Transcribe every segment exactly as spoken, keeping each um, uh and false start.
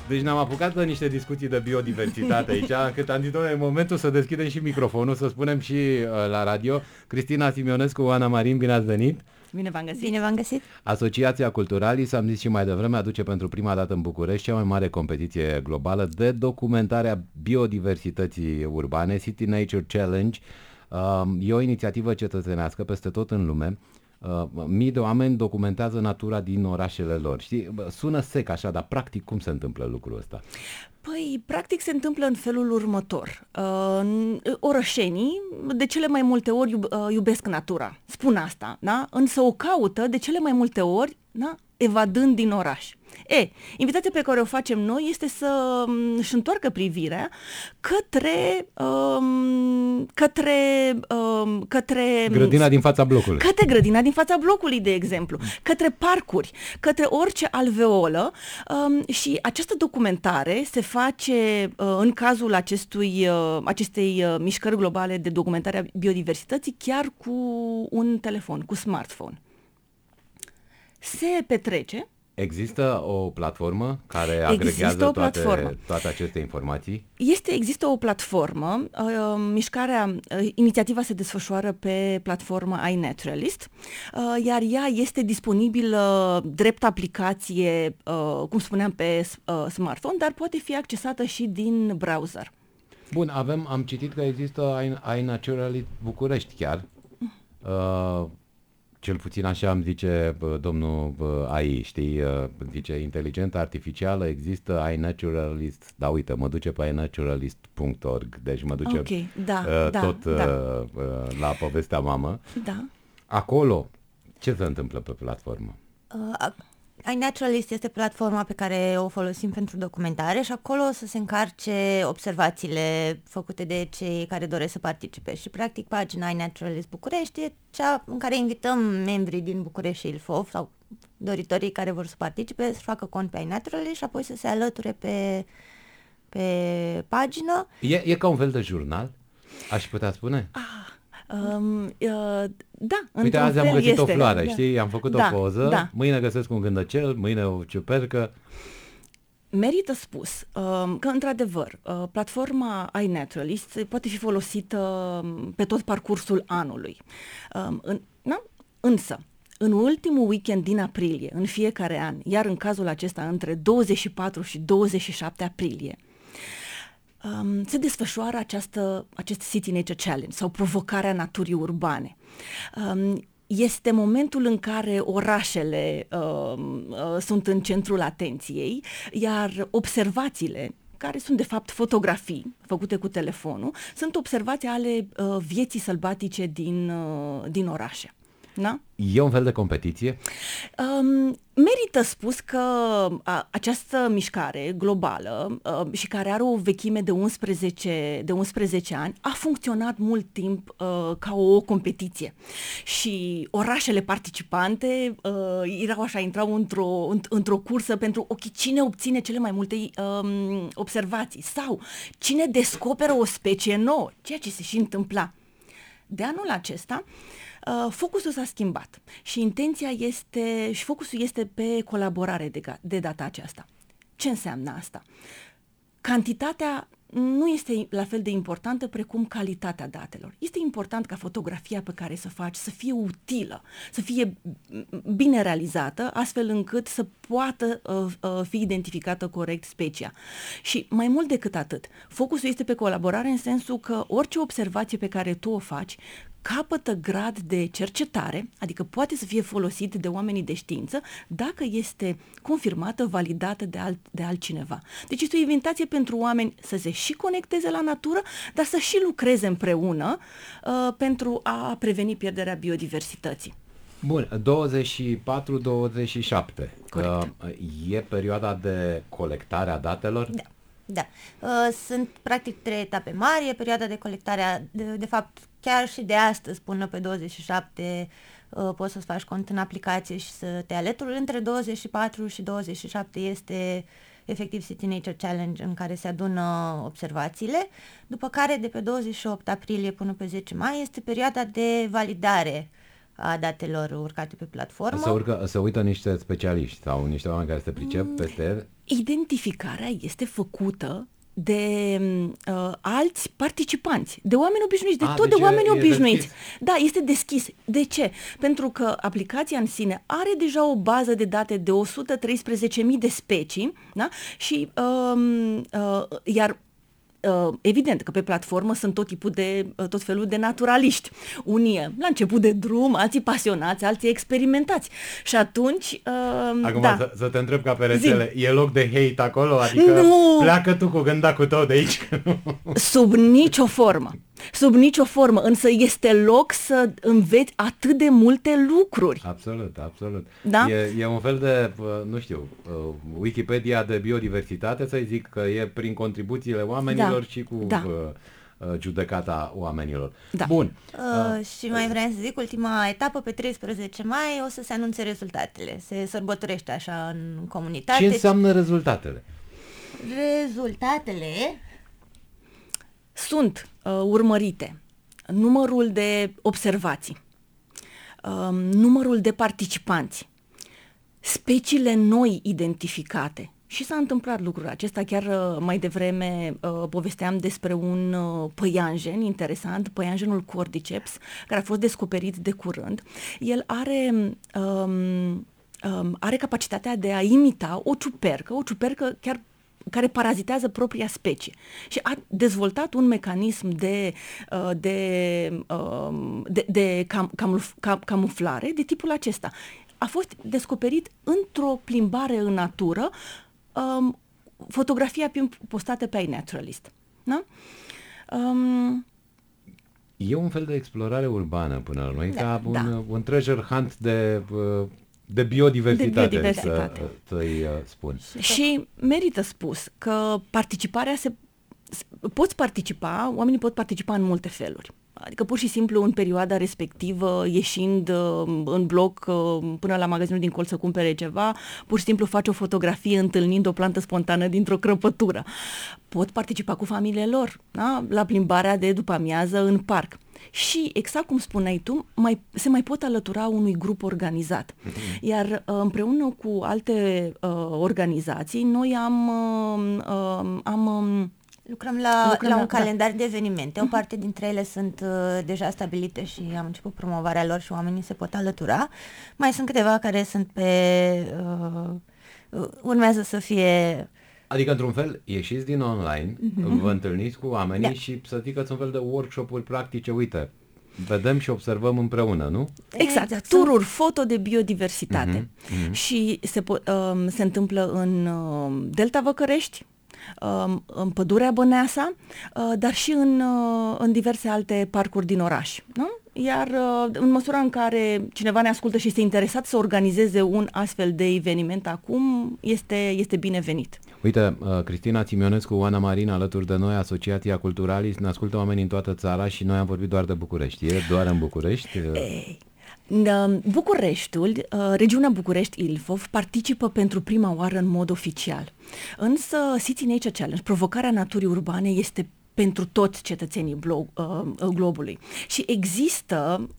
Deci ne-am apucat de niște discuții de biodiversitate aici, încât am zis, e momentul să deschidem și microfonul, să spunem și uh, la radio. Cristina Simionescu, Oana Marin, bine ați venit! Bine v-am găsit! Bine v-am găsit! Asociația Culturalis, am zis și mai devreme, aduce pentru prima dată în București cea mai mare competiție globală de documentare a biodiversității urbane, City Nature Challenge. Uh, e o inițiativă cetățenească peste tot în lume. Uh, mii de oameni documentează natura din orașele lor. Știi, sună sec așa, dar practic cum se întâmplă lucrul ăsta? Păi, practic se întâmplă în felul următor. Uh, orășenii de cele mai multe ori iub, uh, iubesc natura, spun asta, da? Însă o caută de cele mai multe ori, da? Evadând din oraș. E, invitația pe care o facem noi este să își întoarcă privirea către um, către um, către grădina din fața blocului. Către grădina din fața blocului, de exemplu, către parcuri, către orice alveolă, um, și această documentare se face uh, în cazul acestui uh, acestei uh, mișcări globale de documentare a biodiversității chiar cu un telefon, cu smartphone. Se petrece. Există o platformă care agregează o toate, platformă. toate aceste informații? Este, există o platformă, uh, mișcarea, uh, inițiativa se desfășoară pe platforma iNaturalist, uh, iar ea este disponibilă drept aplicație, uh, cum spuneam, pe uh, smartphone, dar poate fi accesată și din browser. Bun, avem, am citit că există iNaturalist București chiar. Uh, Cel puțin așa îmi zice bă, domnul bă, A I, știi, zice inteligența artificială, există iNaturalist, da uite, mă duce pe iNaturalist punct org, deci mă duce okay, da, uh, da, tot da. Uh, la povestea mamă. Da. Acolo, ce se întâmplă pe platformă? Uh, iNaturalist este platforma pe care o folosim pentru documentare și acolo o să se încarce observațiile făcute de cei care doresc să participe. Și practic pagina iNaturalist București e cea în care invităm membrii din București și Ilfov sau doritorii care vor să participe să facă cont pe iNaturalist și apoi să se alăture pe, pe pagină. E, e ca un fel de jurnal, aș putea spune? Ah. Um, uh, da, uite, azi am găsit este, o floare, da, știi, am făcut da, o poză, da. Mâine găsesc un gândăcel, mâine o ciupercă. Merită spus um, că, într-adevăr, uh, platforma iNaturalist poate fi folosită pe tot parcursul anului. Um, în, na? Însă, în ultimul weekend din aprilie, în fiecare an, iar în cazul acesta între douăzeci și patru și douăzeci și șapte aprilie, Um, se desfășoară această, acest City Nature Challenge sau provocarea naturii urbane. Um, este momentul în care orașele um, uh, sunt în centrul atenției, iar observațiile, care sunt de fapt fotografii făcute cu telefonul, sunt observații ale uh, vieții sălbatice din, uh, din orașe. Da? E un fel de competiție? Um, merită spus că a, această mișcare globală uh, și care are o vechime de unsprezece, de unsprezece ani a funcționat mult timp uh, ca o competiție și orașele participante uh, erau așa, intrau într-o, într-o cursă pentru ok, cine obține cele mai multe um, observații sau cine descoperă o specie nouă, ceea ce se și întâmpla. De anul acesta Uh, focusul s-a schimbat și intenția este, și focusul este pe colaborare de, de data aceasta. Ce înseamnă asta? Cantitatea nu este la fel de importantă precum calitatea datelor. Este important ca fotografia pe care să faci să fie utilă, să fie bine realizată, astfel încât să poată uh, uh, fi identificată corect specia. Și mai mult decât atât, focusul este pe colaborare în sensul că orice observație pe care tu o faci capătă grad de cercetare, adică poate să fie folosit de oamenii de știință dacă este confirmată, validată de, alt, de altcineva. Deci este o invitație pentru oameni să se și conecteze la natură, dar să și lucreze împreună uh, pentru a preveni pierderea biodiversității. Bun, douăzeci și patru douăzeci și șapte. Corect. Uh, e perioada de colectare a datelor? Da. Da. Uh, sunt practic trei etape mari, e perioada de colectare, a, de, de fapt chiar și de astăzi până pe douăzeci și șapte uh, poți să-ți faci cont în aplicație și să te alături. Între douăzeci și patru și douăzeci și șapte este efectiv City Nature Challenge în care se adună observațiile, după care de pe douăzeci și opt aprilie până pe zece mai este perioada de validare a datelor urcate pe platformă. Să, urcă, să uită niște specialiști sau niște oameni care se pricep mm. peste el. Identificarea este făcută de uh, alți participanți, de oameni obișnuiți, de A, tot deci de oameni e, obișnuiți. E da, este deschis. De ce? Pentru că aplicația în sine are deja o bază de date de o sută treisprezece mii de specii, da? Și um, uh, iar Uh, evident că pe platformă sunt tot tipul de, uh, tot felul de naturaliști. Unii la început de drum, alții pasionați, alții experimentați. Și atunci, uh, Acum da. să, să te întreb ca pe rețele, Zi. E loc de hate acolo? Adică nu. Pleacă tu cu gândacul tău de aici? Sub nicio formă. Sub nicio formă, însă este loc să înveți atât de multe lucruri. Absolut, absolut. Da? E, e un fel de, nu știu, Wikipedia de biodiversitate, să zic că e prin contribuțiile oamenilor da. și cu da. judecata oamenilor. Da. Bun. Uh, și mai vreau să zic, ultima etapă, pe treisprezece mai, o să se anunțe rezultatele. Se sărbătorește așa în comunitate. Ce înseamnă rezultatele? Rezultatele sunt uh, urmărite numărul de observații, uh, numărul de participanți, speciile noi identificate. Și s-a întâmplat lucrul acesta, chiar uh, mai devreme uh, povesteam despre un uh, păianjen interesant, păianjenul Cordyceps, care a fost descoperit de curând. El are... Um, um, are capacitatea de a imita o ciupercă, o ciupercă chiar care parazitează propria specie și a dezvoltat un mecanism de, de, de, de cam, camuf, cam, camuflare de tipul acesta. A fost descoperit într-o plimbare în natură, um, fotografia postată pe iNaturalist. Da? Um, e un fel de explorare urbană până la urmă, da, ca un, da. un treasure hunt de... Uh, De biodiversitate, de biodiversitate. să, să-i uh, spun. Și merită spus că participarea se... Poți participa, oamenii pot participa în multe feluri. Adică pur și simplu în perioada respectivă, ieșind uh, în bloc uh, până la magazinul din colț să cumpere ceva, pur și simplu faci o fotografie întâlnind o plantă spontană dintr-o crăpătură. Pot participa cu familiile lor, da? La plimbarea de după amiază în parc. Și, exact cum spuneai tu, mai, se mai pot alătura unui grup organizat. Mm-hmm. Iar împreună cu alte uh, organizații, noi am... Uh, uh, am um, Lucrăm la, Lucrăm la la un da. calendar de evenimente. O parte dintre ele sunt uh, deja stabilite și am început promovarea lor și oamenii se pot alătura. Mai sunt câteva care sunt pe... Uh, urmează să fie... Adică, într-un fel, ieșiți din online, mm-hmm. vă întâlniți cu oamenii da. și să zică un fel de workshop-uri practice. Uite, vedem și observăm împreună, nu? Exact, exact. Tururi foto de biodiversitate. Mm-hmm. Și se, po- um, se întâmplă în uh, Delta Văcărești, în Pădurea Băneasa, dar și în, în diverse alte parcuri din oraș. Nu? Iar în măsura în care cineva ne ascultă și este interesat să organizeze un astfel de eveniment acum, este, este binevenit. Uite, Cristina Țimionescu, Oana Marin, alături de noi, Asociația Culturalis, ne ascultă oamenii în toată țara și noi am vorbit doar de București. E doar în București? Ei. Bucureștiul, regiunea București-Ilfov, participă pentru prima oară în mod oficial. Însă City Nature Challenge, provocarea naturii urbane, este pentru toți cetățenii globului. Și există,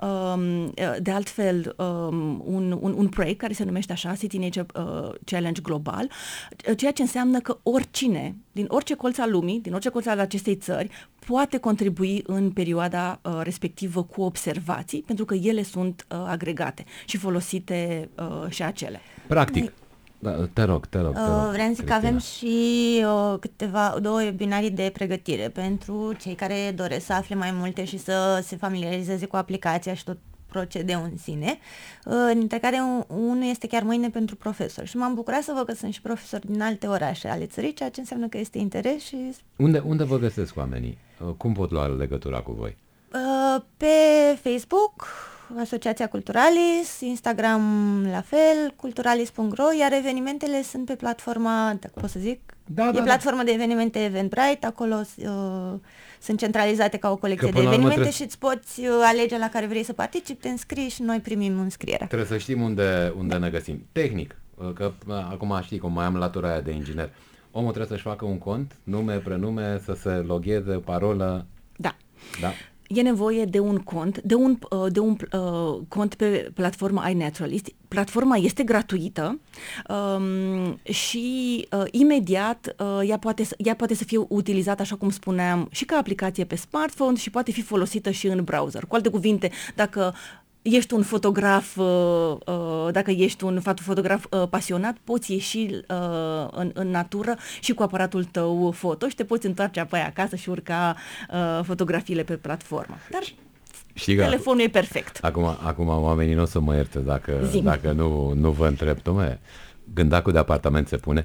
de altfel, un, un, un proiect care se numește așa, City Nature Challenge Global, ceea ce înseamnă că oricine, din orice colț al lumii, din orice colț al acestei țări, poate contribui în perioada uh, respectivă cu observații, pentru că ele sunt uh, agregate și folosite uh, și acele. Practic. Da, te rog, te rog. Te rog uh, vreau să zic că avem și uh, câteva, două webinarii de pregătire pentru cei care doresc să afle mai multe și să se familiarizeze cu aplicația și tot procedeul în sine, uh, dintre care un, unul este chiar mâine pentru profesori. Și m-am bucurat să văd că sunt și profesori din alte orașe ale țării, ceea ce înseamnă că este interes și... Unde, unde vă găsesc oamenii? Cum pot lua legătura cu voi? Uh, pe Facebook, Asociația Culturalis, Instagram la fel, culturalis punct ro, iar evenimentele sunt pe platforma, dacă pot să zic, da, e da, platforma da. de evenimente Eventbrite, acolo uh, sunt centralizate ca o colecție de evenimente trebuie... și îți poți uh, alege la care vrei să participi, te înscrii și noi primim înscrierea. Trebuie să știm unde, unde da. ne găsim. Tehnic, că acum știi cum mai am latura aia de inginer. Omul trebuie să-și facă un cont, nume, prenume, să se logheze, parolă. Da. Da. e nevoie de un cont, de un, uh, de un uh, cont pe platforma iNaturalist. Platforma este gratuită um, și uh, imediat uh, ea, poate, ea poate să fie utilizată, așa cum spuneam, și ca aplicație pe smartphone și poate fi folosită și în browser. Cu alte cuvinte, dacă ești un fotograf, uh, uh, dacă ești un fotograf uh, pasionat, poți ieși uh, în, în natură și cu aparatul tău foto și te poți întoarce apoi acasă și urca uh, fotografiile pe platformă. Dar Știi că telefonul e perfect. Acum, acum oamenii nu o să mă ierte dacă, dacă nu, nu vă întreb. Dom'le, gândacul de apartament se pune?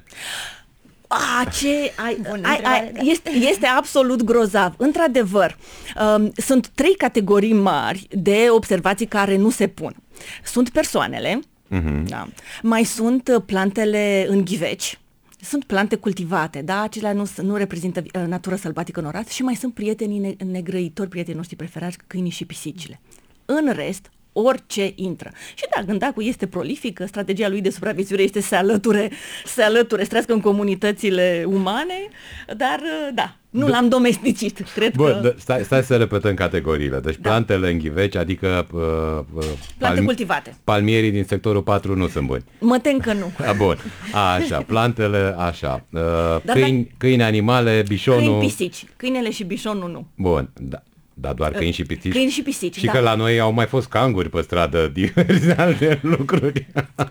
A, ce ai, Bună ai, ai, întrebare, da. este, este absolut grozav. Într-adevăr, um, sunt trei categorii mari de observații care nu se pun. Sunt persoanele, Uh-huh. da. Mai sunt uh, plantele în ghiveci, sunt plante cultivate, da, acelea nu, nu reprezintă uh, natură sălbatică în oraș și mai sunt prietenii ne- negrăitori, prietenii noștri preferați, câinii și pisicile. În rest, orice intră. Și da, gândacul este prolific, strategia lui de supraviețuire este să se alăture, să se alăture, să trăiască în comunitățile umane, dar da, nu l-am domesticit, cred Bun, că... d- stai, stai să repetăm categoriile. Deci Da. plantele în ghiveci, adică uh, uh, Plante cultivate. palmierii din sectorul patru nu sunt buni. Mă tem că nu. A, bun, a, așa, plantele, așa, uh, Dar câini, câini, animale, bișonul... Câini, pisici. Câinele și bișonul nu. Bun, da. Dar doar câini și pisici? Câini și pisici, Și da. că la noi au mai fost canguri pe stradă, diverse alte lucruri.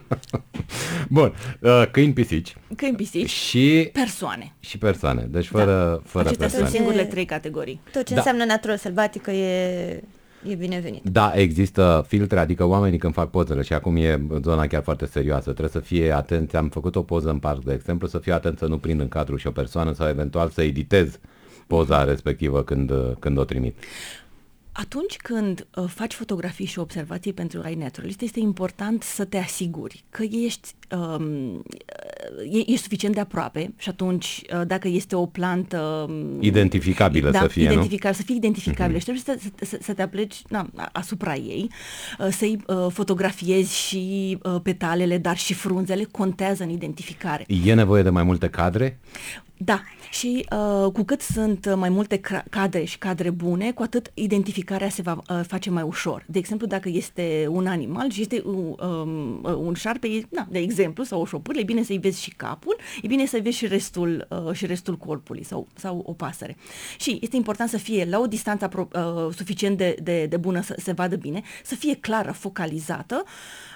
Bun, uh, câini, pisici Câini, pisici, și, persoane. și persoane. Deci fără, Da. fără Acestea sunt persoane. singurele trei categorii. Tot ce Da. înseamnă natură sălbatică e, e binevenit. Da, există filtre, adică oamenii când fac pozele, și acum e zona chiar foarte serioasă, trebuie să fie atenți. Am făcut o poză în parc, de exemplu, să fie atent să nu prind în cadru și o persoană sau eventual să editez poza respectivă când, când o trimit. Atunci când uh, faci fotografii și observații pentru iNaturalist, este important să te asiguri că ești, um, e, ești suficient de aproape și atunci, uh, dacă este o plantă... Um, Identificabilă da, să fie, identificabil, nu? să fie identificabilă uh-huh. și trebuie să, să, să te apleci na, asupra ei, uh, să-i uh, fotografiezi și uh, petalele, dar și frunzele, contează în identificare. E nevoie de mai multe cadre? Da, și uh, cu cât sunt mai multe cadre și cadre bune, cu atât identificarea se va uh, face mai ușor. De exemplu, dacă este un animal și este uh, um, un șarpe, na, de exemplu, sau o șopârlă, e bine să-i vezi și capul, e bine să-i vezi și restul, uh, și restul corpului sau, sau o pasăre. Și este important să fie la o distanță apro- uh, suficient de, de, de bună să se vadă bine, să fie clară, focalizată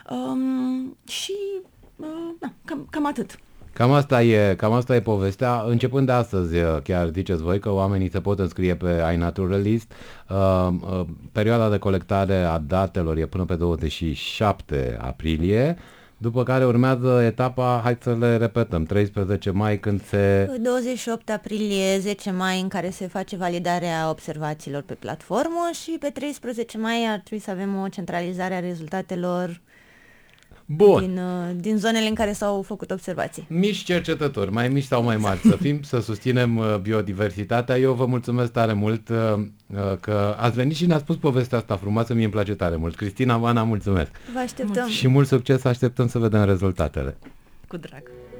um, și uh, na, cam, cam atât. Cam asta e, cam asta e povestea. Începând de astăzi, chiar ziceți voi că oamenii se pot înscrie pe iNaturalist. Uh, uh, perioada de colectare a datelor e până pe douăzeci și șapte aprilie, după care urmează etapa, hai să le repetăm, treisprezece mai când se... douăzeci și opt aprilie, zece mai în care se face validarea observațiilor pe platformă și pe treisprezece mai ar trebui să avem o centralizare a rezultatelor Bun. din, din zonele în care s-au făcut observații. Mici cercetători, mai mici sau mai mari să fim, să susținem biodiversitatea. Eu vă mulțumesc tare mult că ați venit și ne-ați spus povestea asta frumoasă, mie îmi place tare mult. Cristina, Vana, mulțumesc. Vă așteptăm. Și mult succes, așteptăm să vedem rezultatele. Cu drag.